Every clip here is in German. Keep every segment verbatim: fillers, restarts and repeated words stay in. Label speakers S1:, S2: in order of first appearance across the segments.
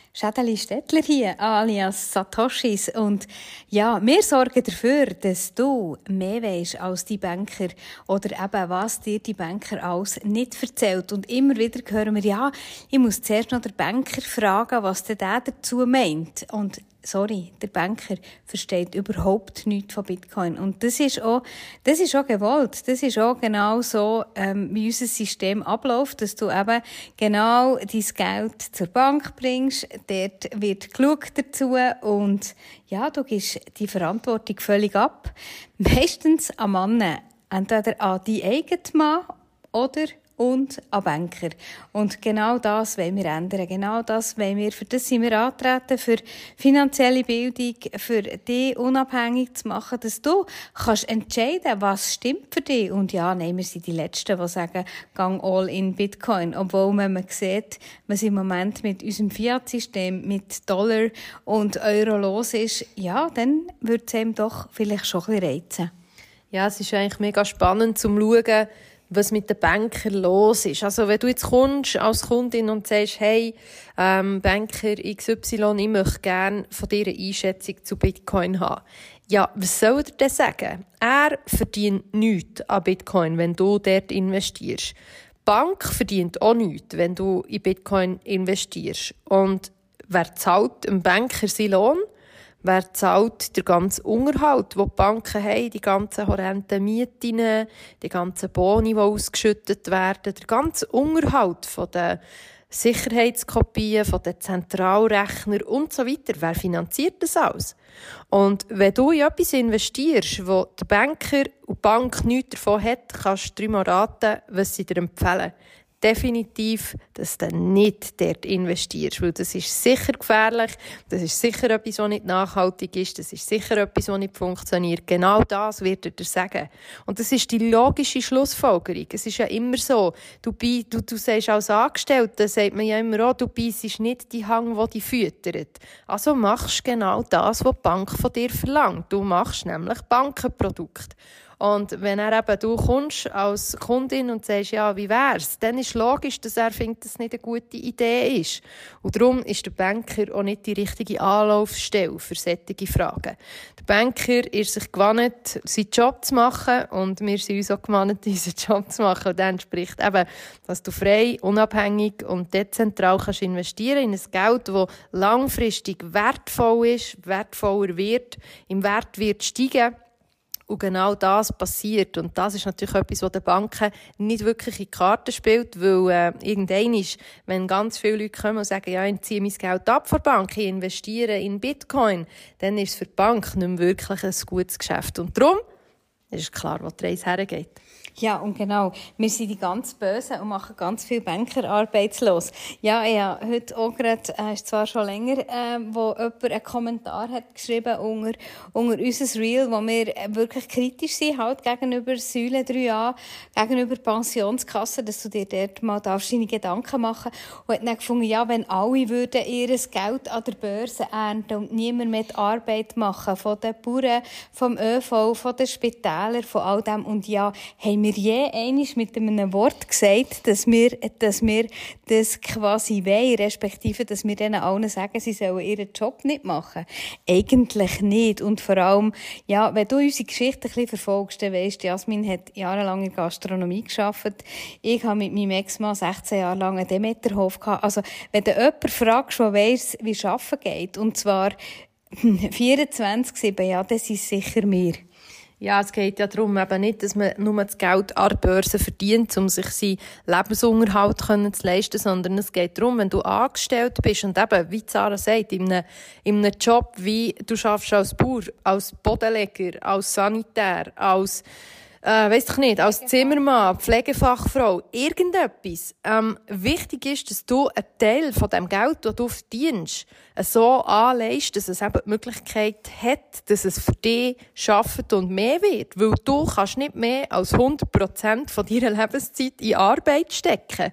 S1: Schädeli Stettler hier, alias Satoshis. Und ja, wir sorgen dafür, dass du mehr weisst als die Banker oder eben, was dir die Banker alles nicht erzählt. Und immer wieder hören wir, ja, ich muss zuerst noch den Banker fragen, was der dazu meint. Und sorry, der Banker versteht überhaupt nichts von Bitcoin. Und das ist auch, das ist auch gewollt. Das ist auch genau so, ähm, wie unser System abläuft, dass du eben genau dein Geld zur Bank bringst. Dort wird geschaut dazu und ja, du gibst die Verantwortung völlig ab. Meistens an Männer. Entweder an die eigenen Mann oder und an Banker. Und genau das wollen wir ändern. Genau das wollen wir, für das sind wir antreten, für finanzielle Bildung, für dich unabhängig zu machen, dass du kannst entscheiden, was stimmt für dich. Und ja, nein, wir sind die Letzten, die sagen, gang all in Bitcoin. Obwohl, wenn man sieht, was im Moment mit unserem Fiat-System, mit Dollar und Euro los ist, ja, dann würde es einem doch vielleicht schon ein bisschen reizen.
S2: Ja, es ist eigentlich mega spannend zu schauen, was mit den Bankern los ist. Also, wenn du jetzt kommst als Kundin und sagst, hey, ähm, Banker X Y, ich möchte gerne von dir eine Einschätzung zu Bitcoin haben. Ja, was soll er denn sagen? Er verdient nichts an Bitcoin, wenn du dort investierst. Die Bank verdient auch nichts, wenn du in Bitcoin investierst. Und wer zahlt dem Banker seinen Lohn? Wer zahlt den ganzen Unterhalt, den die Banken haben, die ganzen horrenden Mieten, die ganzen Boni, die ausgeschüttet werden, der ganze Unterhalt von den Sicherheitskopien, von den Zentralrechnern und so weiter. Wer finanziert das alles? Und wenn du in etwas investierst, wo der Banker und die Bank nichts davon hat, kannst du dreimal raten, was sie dir empfehlen. Definitiv, dass du nicht dort investierst, weil das ist sicher gefährlich, das ist sicher etwas, was nicht nachhaltig ist, das ist sicher etwas, was nicht funktioniert. Genau das wird er dir sagen. Und das ist die logische Schlussfolgerung. Es ist ja immer so, du, du, du sagst als Angestellter, sagt man ja immer auch, du beisst nicht die Hang, die dich füttert. Also machst genau das, was die Bank von dir verlangt. Du machst nämlich Bankenprodukte. Und wenn er eben, du kommst als Kundin und sagst, ja, wie wär's? Dann ist logisch, dass er findet, dass es nicht eine gute Idee ist. Und darum ist der Banker auch nicht die richtige Anlaufstelle für solche Fragen. Der Banker ist sich gewohnt, seinen Job zu machen und wir sind uns auch gewohnt, unseren Job zu machen. Und das entspricht eben, dass du frei, unabhängig und dezentral kannst investieren in ein Geld, das langfristig wertvoll ist, wertvoller wird, im Wert wird steigen. Und genau das passiert. Und das ist natürlich etwas, was den Banken nicht wirklich in die Karten spielt, weil äh, irgendwann ist, wenn ganz viele Leute kommen und sagen, ja, ich ziehe mein Geld ab von der Bank, ich investiere in Bitcoin, dann ist es für die Bank nicht mehr wirklich ein gutes Geschäft. Und darum ist klar, wo die Reise hergeht.
S1: Ja, und genau. Wir sind die ganz Bösen und machen ganz viel Banker arbeitslos. Ja, ja, heute auch gerade, äh, ist zwar schon länger, äh, wo jemand einen Kommentar hat geschrieben unter, unter unser Reel, wo wir wirklich kritisch sind, halt gegenüber Säule drei a, gegenüber Pensionskassen, dass du dir dort mal darfst deine Gedanken machen. Und hat dann gefunden, ja, wenn alle würden ihr Geld an der Börse ernten und niemand mehr die Arbeit machen, von den Bauern, vom ÖV, von den Spitälern, von all dem. Und ja, haben wir je einmal mit einem Wort gesagt, dass wir, dass wir das quasi wollen, respektive, dass wir denen allen sagen, sie sollen ihren Job nicht machen? Eigentlich nicht. Und vor allem, ja, wenn du unsere Geschichte ein bisschen verfolgst, dann weisst, Jasmin hat jahrelang in der Gastronomie gearbeitet. Ich habe mit meinem Ex-Mann sechzehn Jahre lang einen Demeterhof gehabt. Also, wenn du jemanden fragst, der weiss, wie Arbeiten geht, und zwar vierundzwanzig sieben, ja, das ist sicher mir.
S2: Ja, es geht ja darum, eben nicht, dass man nur das Geld an der Börse verdient, um sich seinen Lebensunterhalt zu leisten, sondern es geht darum, wenn du angestellt bist und eben, wie Sarah sagt, in einem, in einem Job, wie du schaffst als Bauer, als Bodenleger, als Sanitär, als Äh, weiss ich nicht, als Zimmermann, Pflegefachfrau, irgendetwas. Ähm, wichtig ist, dass du einen Teil von dem Geld, das du verdienst, so anlegst, dass es eben die Möglichkeit hat, dass es für dich arbeitet und mehr wird. Weil du kannst nicht mehr als hundert Prozent von deiner Lebenszeit in Arbeit stecken.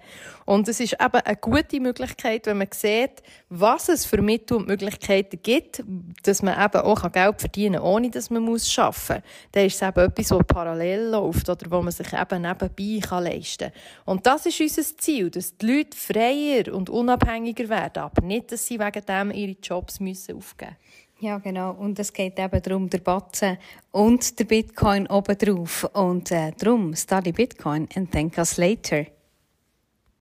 S2: Und es ist eben eine gute Möglichkeit, wenn man sieht, was es für Mittel und Möglichkeiten gibt, dass man eben auch Geld verdienen kann, ohne dass man arbeiten muss. Dann ist es eben etwas, das parallel läuft oder wo man sich eben nebenbei leisten kann. Und das ist unser Ziel, dass die Leute freier und unabhängiger werden, aber nicht, dass sie wegen dem ihre Jobs müssen aufgeben müssen.
S1: Ja, genau. Und es geht eben darum, der Batzen und der Bitcoin obendrauf. Und äh, darum, study Bitcoin and thank us later.